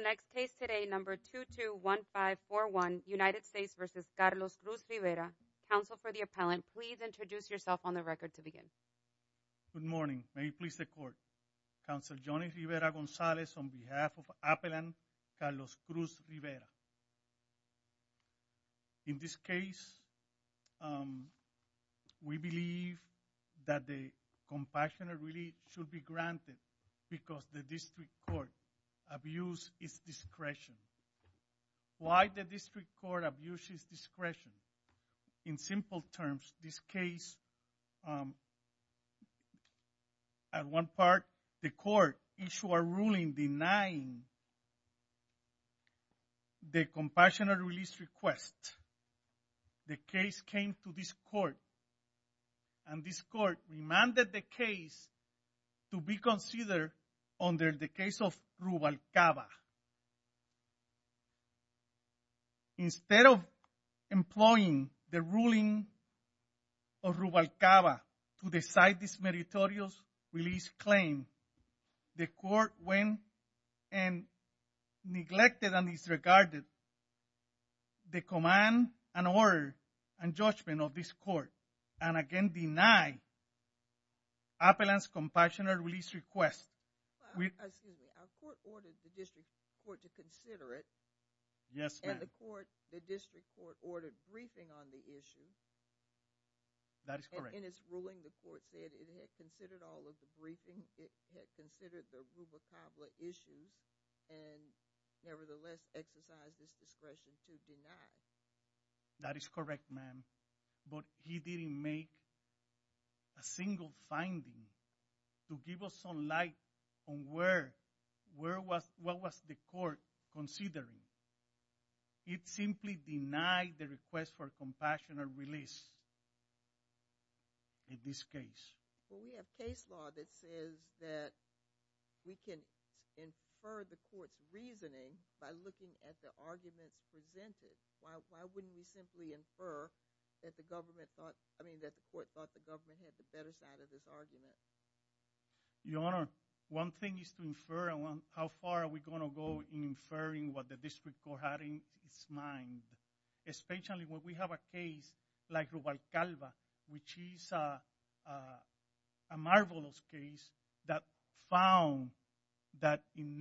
next case today, number 221541, United States v. Carlos Cruz Rivera. Counsel for the appellant, please introduce yourself on the record to begin. Good morning. May it please the court. Counsel Johnny Rivera Gonzalez on behalf of appellant Carlos Cruz Rivera. In this case, we believe that the compassionate relief should be granted because the district court abused its discretion. Why the district court abused its discretion? In simple terms, this case, at one part, the court issued a ruling denying the compassionate release request. The case came to this court, and this court remanded the case to be considered under the case of Rubalcaba. Instead of employing the ruling of Rubalcaba to decide this meritorious release claim, the court went and neglected and disregarded the command and order and judgment of this court, and again denied appellant's compassionate release request. Our court ordered the district court to consider it. Yes, ma'am. And the district court ordered briefing on the issue. That is correct. In its ruling, the court said it had considered all of the briefing. It had considered the Rubalcaba issues and nevertheless exercised its discretion to deny. That is correct, ma'am. But he didn't make a single finding to give us some light on what was the court considering. It simply denied the request for compassionate release in this case. Well, we have case law that says that we can infer the court's reasoning by looking at the arguments presented. Why wouldn't we simply infer that the court thought the government had the better side of this argument? Your Honor, one thing is to infer, and how far are we going to go in inferring what the district court had in its mind, especially when we have a case like Rubalcaba, which is a marvelous case that found that in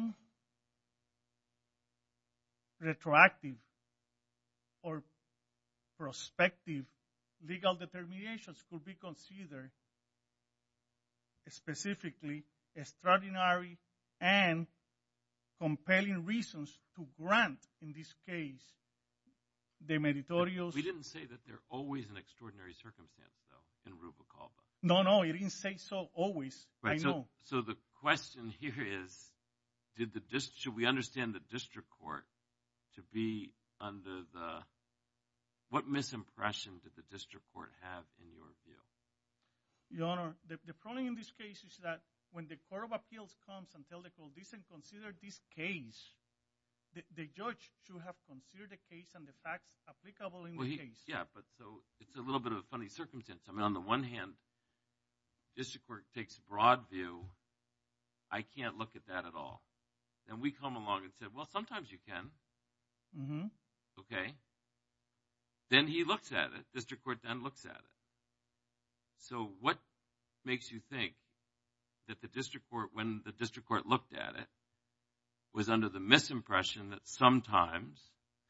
non-retroactive or prospective legal determinations could be considered specifically extraordinary and compelling reasons to grant, in this case, the meritorious. We didn't say that they're always an extraordinary circumstance, though, in Rubalcaba. No, it didn't say so always. Right, I know. So the question here is, should we understand the district court to be under what misimpression did the district court have in your view? Your Honor, the problem in this case is that when the Court of Appeals comes and tells the court, listen, consider this case, the judge should have considered the case and the facts applicable in the case. Yeah, but so it's a little bit of a funny circumstance. I mean, on the one hand, district court takes a broad view. I can't look at that at all. Then we come along and say, well, sometimes you can. Mm-hmm. Okay. Then he looks at it. District court then looks at it. So what makes you think that the district court, when the district court looked at it, was under the misimpression that sometimes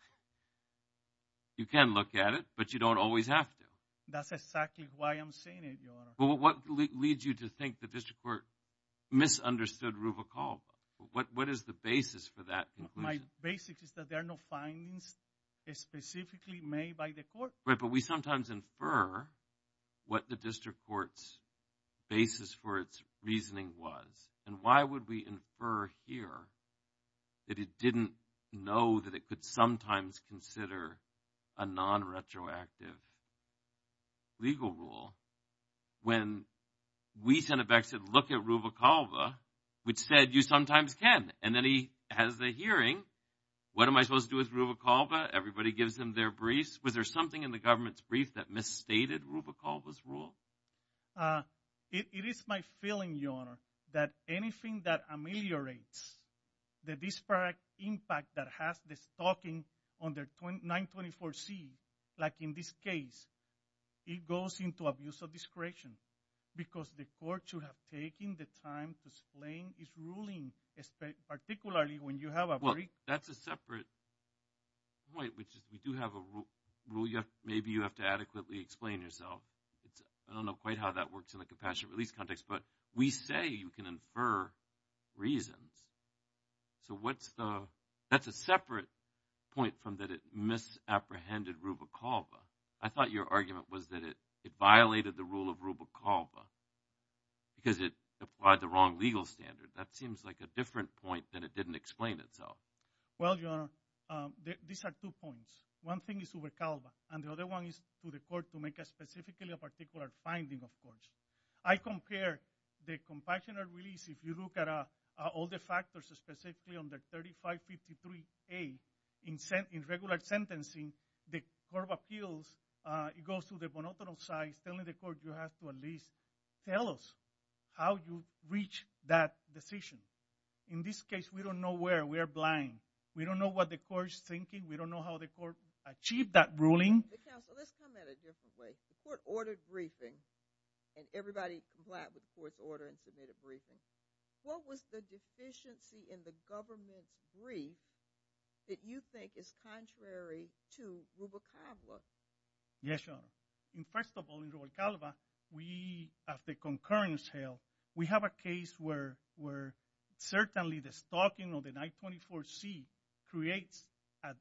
you can look at it, but you don't always have to? That's exactly why I'm saying it, Your Honor. Well, what leads you to think the district court misunderstood Rubalcaba? What is the basis for that conclusion? My basis is that there are no findings specifically made by the court. Right, but we sometimes infer what the district court's basis for its reasoning was. And why would we infer here that it didn't know that it could sometimes consider a non-retroactive legal rule when we sent it back and said, look at Rubalcaba, which said you sometimes can. And then he has the hearing. What am I supposed to do with Rubalcaba? Everybody gives them their briefs. Was there something in the government's brief that misstated Rubalcaba's rule? It is my feeling, Your Honor, that anything that ameliorates the disparate impact that has the stocking under 924C, like in this case, it goes into abuse of discretion because the court should have taken the time to explain its ruling, particularly when you have a that's a separate point, which is we do have a rule. Maybe you have to adequately explain yourself. I don't know quite how that works in the compassionate release context, but we say you can infer reasons. So that's a separate point from that it misapprehended Rubalcaba. I thought your argument was that it violated the rule of Rubalcaba because it applied the wrong legal standard. That seems like a different point than it didn't explain itself. Well, Your Honor, these are 2 points. One thing is Rubalcaba, and the other one is to the court to make specifically a particular finding, of course. I compare the compassionate release, if you look at all the factors, specifically under 3553A, in regular sentencing, the Court of Appeals, it goes to the monotonous side, telling the court you have to at least tell us how you reach that decision. In this case, we don't know where. We are blind. We don't know what the court is thinking. We don't know how the court achieved that ruling. The counsel, let's come at it a different way. The court ordered briefing, and everybody complied with the court's order and submitted briefing. What was the deficiency in the government's brief that you think is contrary to Rubalcaba? Yes, Your Honor. First of all, in Rubalcaba, we, after concurrence held, we have a case where certainly the stalking of the 924C creates a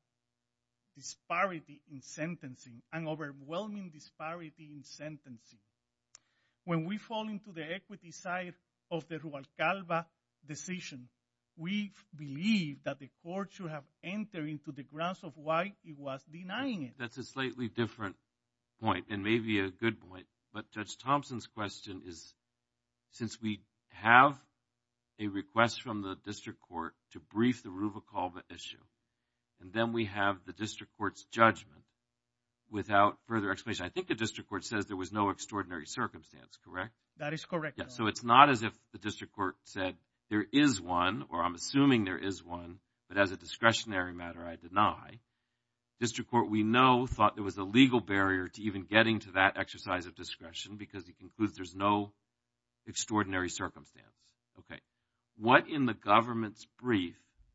disparity in sentencing, an overwhelming disparity in sentencing. When we fall into the equity side of the Rubalcaba decision, we believe that the court should have entered into the grounds of why it was denying it. That's a slightly different point, and maybe a good point. But Judge Thompson's question is, since we have a request from the district court to brief the Rubalcaba issue, and then we have the district court's judgment without further explanation. I think the district court says there was no extraordinary circumstance, correct? That is correct. Yeah, so it's not as if the district court said there is one, or I'm assuming there is one, but as a discretionary matter, I deny. District court, we know, thought there was a legal barrier to even getting to that exercise of discretion because he concludes there's no extraordinary circumstance. Okay. What in the government's brief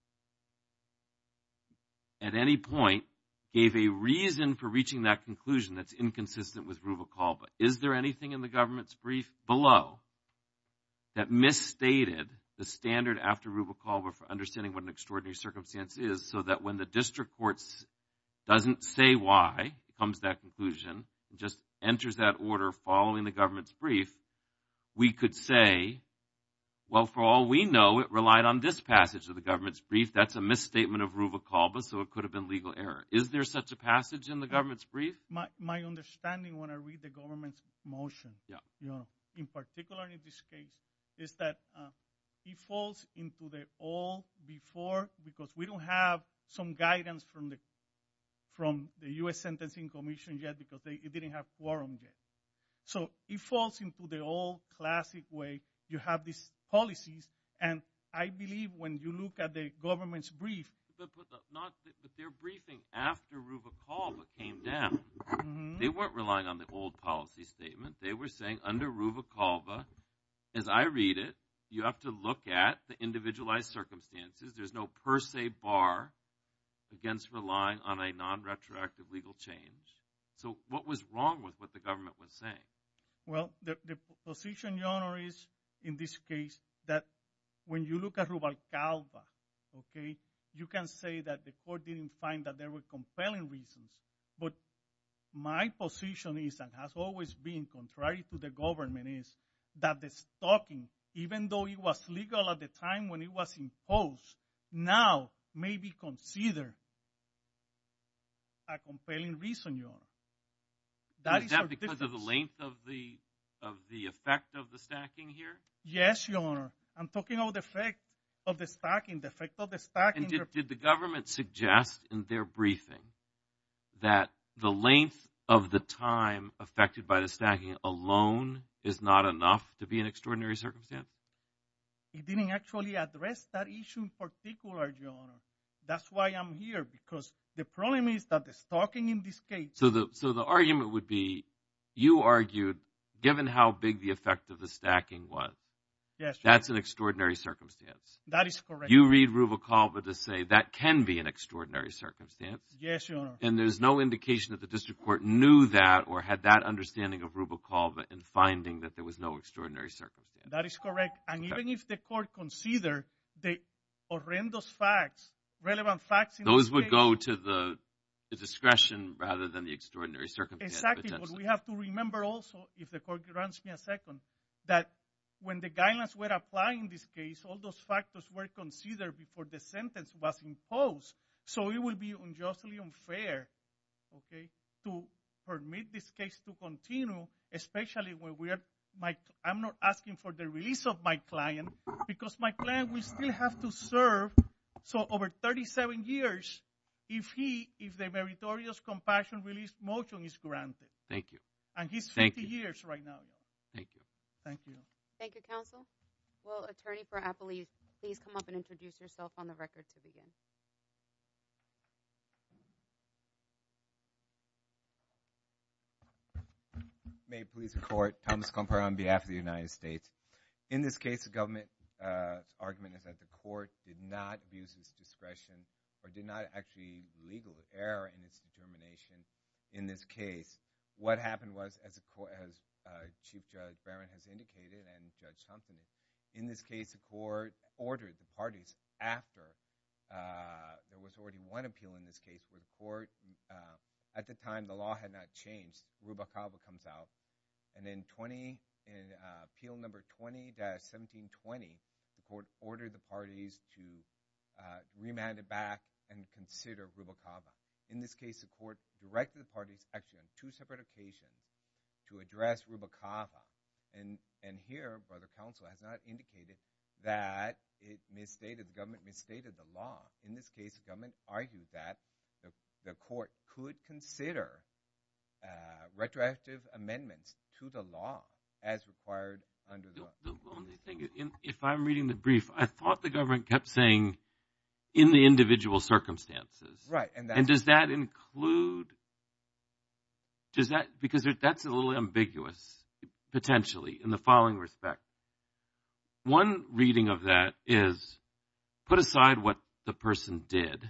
at any point gave a reason for reaching that conclusion that's inconsistent with Rubalcaba? Is there anything in the government's brief below that misstated the standard after Rubalcaba for understanding what an extraordinary circumstance is, so that when the district court doesn't say why it comes to that conclusion, and just enters that order following the government's brief, we could say, well, for all we know, it relied on this passage of the government's brief. That's a misstatement of Rubalcaba, so it could have been legal error. Is there such a passage in the government's brief? My understanding when I read the government's motion, in particular in this case, is that it falls into the all before, because we don't have some guidance from the U.S. Sentencing Commission yet, because it didn't have quorum yet. So it falls into the old classic way. You have these policies, and I believe when you look at the government's brief. But their briefing after Rubalcaba came down, they weren't relying on the old policy statement. They were saying under Rubalcaba, as I read it, you have to look at the individualized circumstances. There's no per se bar against relying on a non-retroactive legal change. So what was wrong with what the government was saying? Well, the position, Your Honor, is in this case that when you look at Rubalcaba, okay, you can say that the court didn't find that there were compelling reasons. But my position is, and has always been contrary to the government, is that the stalking, even though it was legal at the time when it was imposed, now may be considered a compelling reason, Your Honor. Is that because of the length of the effect of the stacking here? Yes, Your Honor. I'm talking about the effect of the stacking, the effect of the stacking. And did the government suggest in their briefing that the length of the time affected by the stacking alone is not enough to be an extraordinary circumstance? He didn't actually address that issue in particular, Your Honor. That's why I'm here, because the problem is that the stalking in this case. So the argument would be, you argued, given how big the effect of the stacking was, yes, that's an extraordinary circumstance. That is correct. You read Rubalcaba to say that can be an extraordinary circumstance. Yes, Your Honor. And there's no indication that the district court knew that or had that understanding of Rubalcaba in finding that there was no extraordinary circumstance. That is correct. And Okay. even if the court considered the horrendous facts, relevant facts in Those this would case, go to the discretion rather than the extraordinary circumstance. exactly, but we have to remember also, if the court grants me a second, that when the guidelines were applied in this case, all those factors were considered before the sentence was imposed. So it will be unjustly unfair, okay, to permit this case to continue, especially when I'm not asking for the release of my client, because my client will still have to serve, so over 37 years, if the meritorious compassion release motion is granted. Thank you. And he's Thank 50 you. years right now. Thank you. Thank you. Thank you, counsel. Will attorney for Appellee please come up and introduce yourself on the record to begin? May it please the court, Thomas Kumper on behalf of the United States. In this case, the government argument is that the court did not abuse its discretion or did not actually legal error in its determination in this case. What happened was, as Chief Judge Barron has indicated and Judge Thompson, in this case, the court ordered the parties after there was already one appeal in this case where the court, at the time, the law had not changed. Rubalcaba comes out, and in appeal number 20-1720, the court ordered the parties to remand it back and consider Rubalcaba. In this case, the court directed the parties, actually on two separate occasions, to address Rubalcaba. And here, Brother Counsel has not indicated that the government misstated the law. In this case, the government argued that the court could consider retroactive amendments to the law as required under the law. The only thing, if I'm reading the brief, I thought the government kept saying in the individual circumstances. Right. And does that include, because that's a little ambiguous, potentially, in the following respect. One reading of that is, put aside what the person did.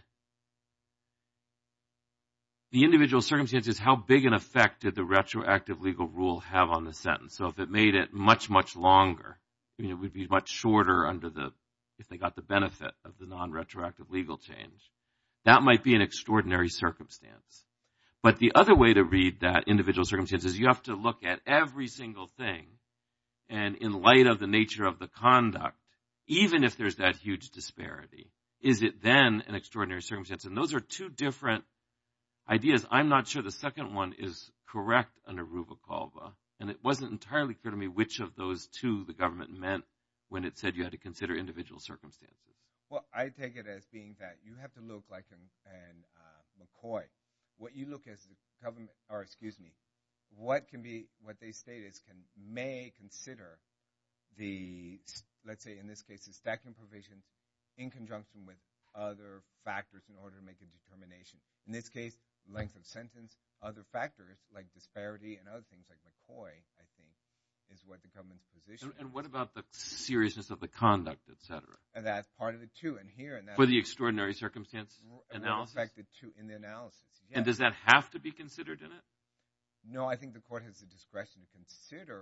The individual circumstances, how big an effect did the retroactive legal rule have on the sentence? So if it made it much, much longer, it would be much shorter if they got the benefit of the non-retroactive legal change. That might be an extraordinary circumstance. But the other way to read that individual circumstance is you have to look at every single thing, and in light of the nature of the conduct, even if there's that huge disparity, is it then an extraordinary circumstance? And those are two different ideas. I'm not sure the second one is correct under Rubalcaba, and it wasn't entirely clear to me which of those two the government meant when it said you had to consider individual circumstances. Well, I take it as being that you have to look like in McCoy. What you look as the government, what they state is may consider let's say in this case, the stacking provisions in conjunction with other factors in order to make a determination. In this case, length of sentence, other factors like disparity and other things like McCoy, I think, is what the government's position is. And what about the seriousness of the conduct, et cetera? And that's part of it, too. And here, for the extraordinary circumstance analysis? Affected, too, in the analysis. Yes. And does that have to be considered in it? No, I think the court has the discretion to consider,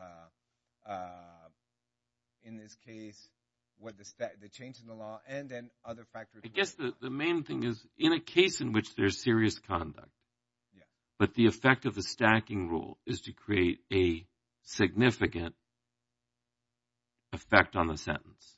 in this case, what the change in the law and then other factors. I guess the main thing is, in a case in which there's serious conduct, but the effect of the stacking rule is to create a significant effect on the sentence.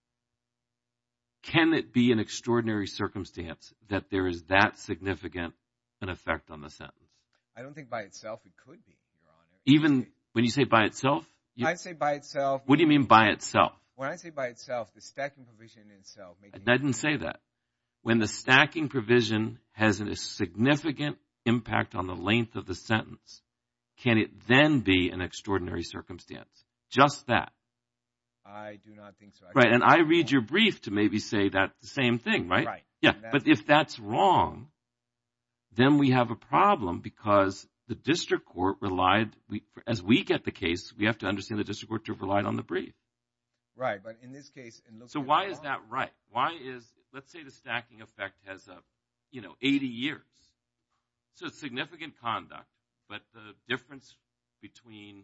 Can it be an extraordinary circumstance that there is that significant an effect on the sentence? I don't think by itself it could be, Your Honor. Even when you say by itself? I say by itself. What do you mean by itself? When I say by itself, the stacking provision in itself. I didn't say that. When the stacking provision has a significant impact on the length of the sentence, can it then be an extraordinary circumstance? Just that. I do not think so. Right, and I read your brief to maybe say that the same thing, right? Right. Yeah, but if that's wrong, then we have a problem because the district court relied, as we get the case, we have to understand the district court to have relied on the brief. Right, but in this case, so why is that right? Why is, let's say the stacking effect has 80 years. So it's significant conduct, but the difference between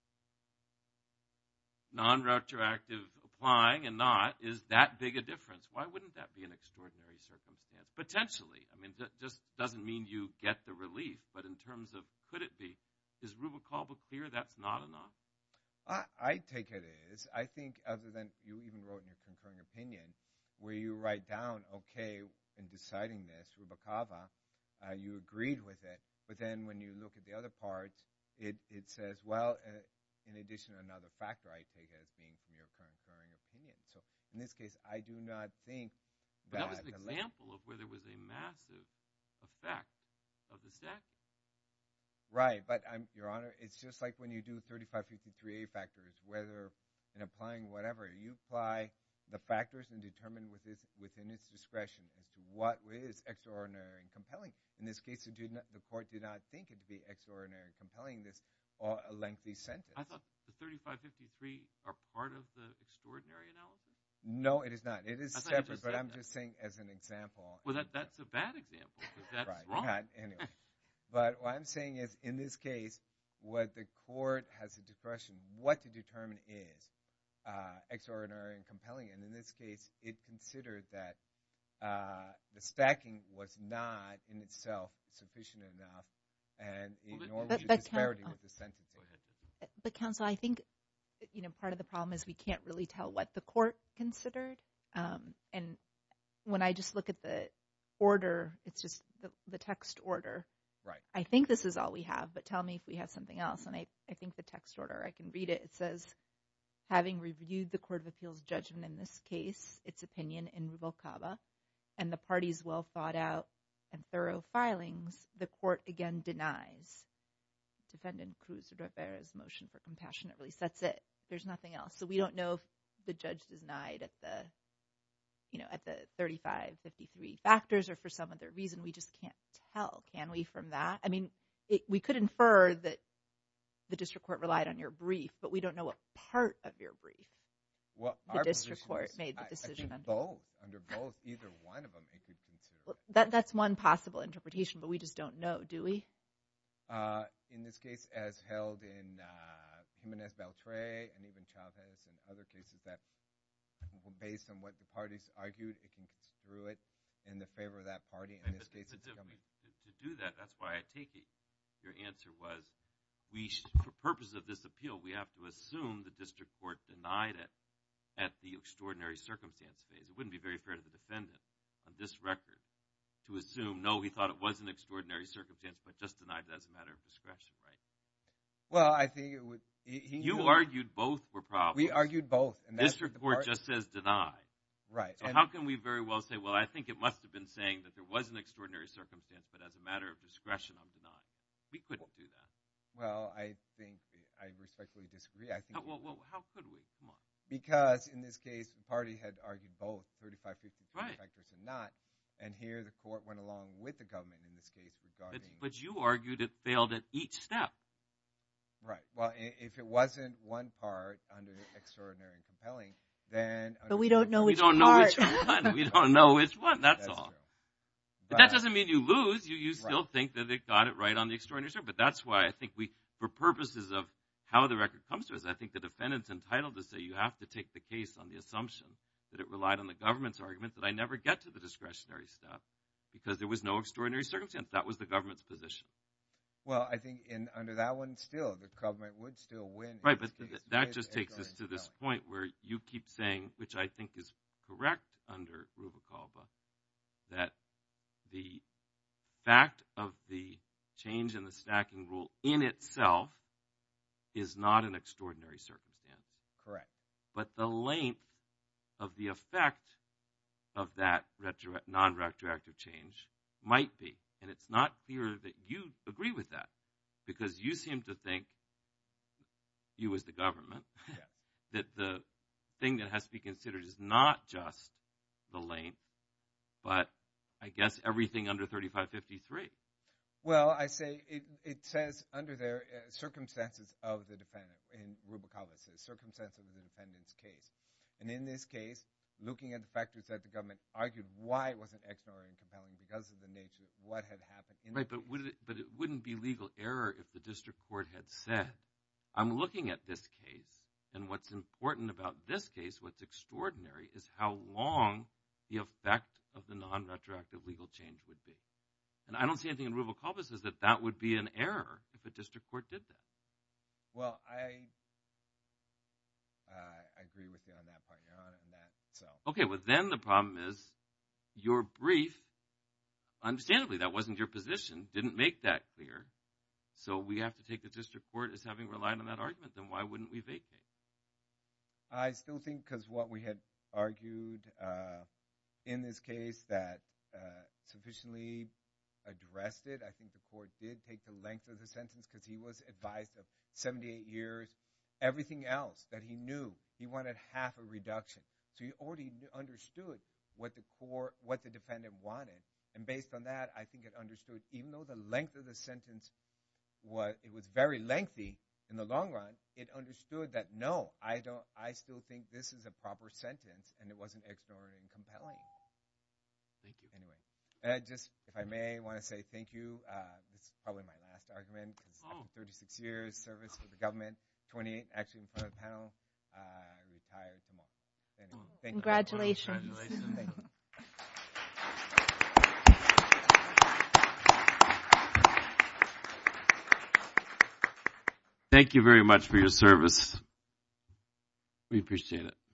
non-retroactive applying and not is that big a difference. Why wouldn't that be an extraordinary circumstance? Potentially. I mean, that just doesn't mean you get the relief, but in terms of could it be, is Rubalcaba clear that's not enough? I take it is. I think other than you even wrote in your concurring opinion where you write down, okay, in deciding this, Rubalcaba, you agreed with it, but then when you look at the other parts, it says, well, in addition, another factor I take it as being from your concurring opinion. So in this case, I do not think that. But that was an example of where there was a massive effect of the stacking. Right, but Your Honor, it's just like when you do 3553A factors, whether in applying whatever, you apply the factors and determine within its discretion as to what is extraordinary and compelling. In this case, the court did not think it to be extraordinary and compelling, this a lengthy sentence. I thought the 3553 are part of the extraordinary analysis? No, it is not. It is separate, but I'm just saying as an example. Well, that's a bad example because that's right, wrong. Anyway. But what I'm saying is, in this case, what the court has the discretion, what to determine is extraordinary and compelling. And in this case, it considered that the stacking was not in itself sufficient enough, and nor was the disparity with the sentencing. But counsel, I think part of the problem is we can't really tell what the court considered. And when I just look at the order, it's just the text order. Right. I think this is all we have, but tell me if we have something else. And I think the text order, I can read it. It says, having reviewed the Court of Appeals judgment in this case, its opinion in Rubalcaba, and the parties' well thought out and thorough filings, the court again denies Defendant Cruz Rivera's motion for compassionate release. That's it. There's nothing else. So we don't know if the judge denied at the 3553 factors or for some other reason. We just can't tell, can we, from that? I mean, we could infer that the district court relied on your brief, but we don't know what part of your brief the district court made the decision on. Under both, either one of them, it could consider. Well, that's one possible interpretation, but we just don't know, do we? In this case, as held in Jimenez Beltre and even Chavez and other cases that, based on what the parties argued, it can construe it in the favor of that party. In this case, it's coming. To do that, that's why I take it your answer was, for purpose of this appeal, we have to assume the district court denied it at the extraordinary circumstance phase. It wouldn't be very fair to the defendant on this record to assume, no, he thought it was an extraordinary circumstance, but just denied it as a matter of discretion, right? Well, I think it would. You argued both were problems. We argued both. And district court just says denied. Right. So how can we very well say, well, I think it must have been saying that there was an extraordinary circumstance, but as a matter of discretion, I'm denying it. We couldn't do that. Well, I think I respectfully disagree. I think. Well, how could we? Come on. Because in this case, the party had argued both 3553 factors and not, and here the court went along with the government in this case regarding. But you argued it failed at each step. Right. Well, if it wasn't one part under extraordinary and compelling, then. But we don't know which part. We don't know which one. We don't know which one. That's all. True. But that doesn't mean you lose. You still think that they got it right on the extraordinary circumstance. But that's why I think for purposes of how the record comes to us, I think the defendant's entitled to say you have to take the case on the assumption that it relied on the government's argument that I never get to the discretionary step because there was no extraordinary circumstance. That was the government's position. Well, I think under that one still, the government would still win. Right, but that just takes us to this point where you keep saying, which I think is correct under Rubalcaba, that the fact of the change in the stacking rule in itself is not an extraordinary circumstance. Correct. But the length of the effect of that non-retroactive change might be. And it's not clear that you agree with that because you seem to think, you as the government, that the thing that has to be considered is not just the length, but I guess everything under 3553. Well, I say it says under there circumstances of the defendant. In Rubalcaba it says circumstances of the defendant's case. And in this case, looking at the factors that the government argued why it wasn't extraordinary and compelling because of the nature of what had happened. But it wouldn't be legal error if the district court had said, I'm looking at this case, and what's important about this case, what's extraordinary, is how long the effect of the non-retroactive legal change would be. And I don't see anything in Rubalcaba that says that that would be an error if a district court did that. Well, I agree with you on that part, Your Honor, on that. So. Okay, well then the problem is your brief, understandably that wasn't your position, didn't make that clear. So we have to take the district court as having relied on that argument. Then why wouldn't we vacate? I still think because what we had argued in this case that sufficiently addressed it. I think the court did take the length of the sentence because he was advised of 78 years. Everything else that he knew, he wanted half a reduction. So he already understood what the defendant wanted. And based on that, I think it understood, even though the length of the sentence was very lengthy in the long run, it understood that no, I still think this is a proper sentence and it wasn't extraordinary and compelling. Thank you. Anyway, if I may, want to say thank you. This is probably my last argument because after 36 years service with the government, 28 actually in front of the panel, I retire tomorrow. Anyway, thank Congratulations. You. Thank you. Thank you very much for your service. We appreciate it.